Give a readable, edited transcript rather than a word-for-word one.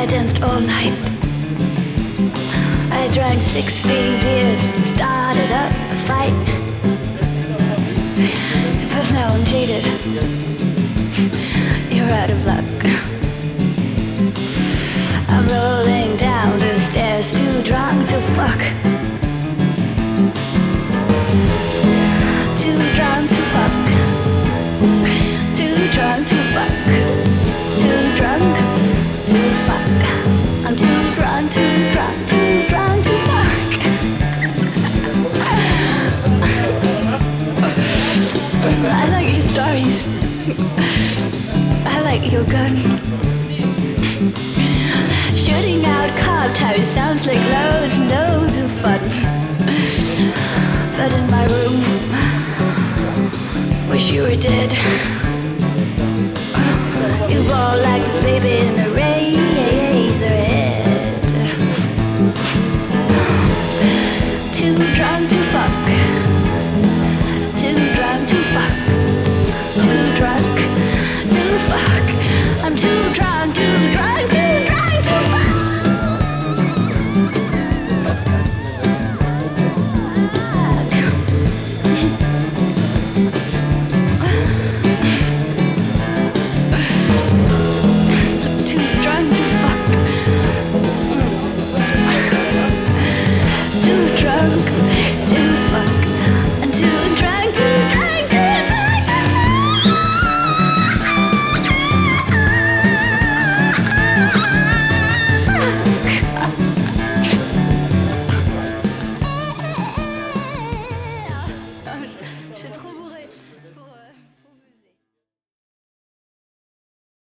I danced all night. I drank 16 beers and started up a fight. But now I'm cheated. You're out of luck. I'm rolling down the stairs, too drunk to fuck. Too drunk to fuck. Too drunk to fuck. Too drunk to fuck. I'm too drunk, too drunk, too drunk to fuck. I like your stories. I like your gun. Shooting out cop tires sounds like loads and loads of fun. But in my room, wish you were dead. You roll like a baby in a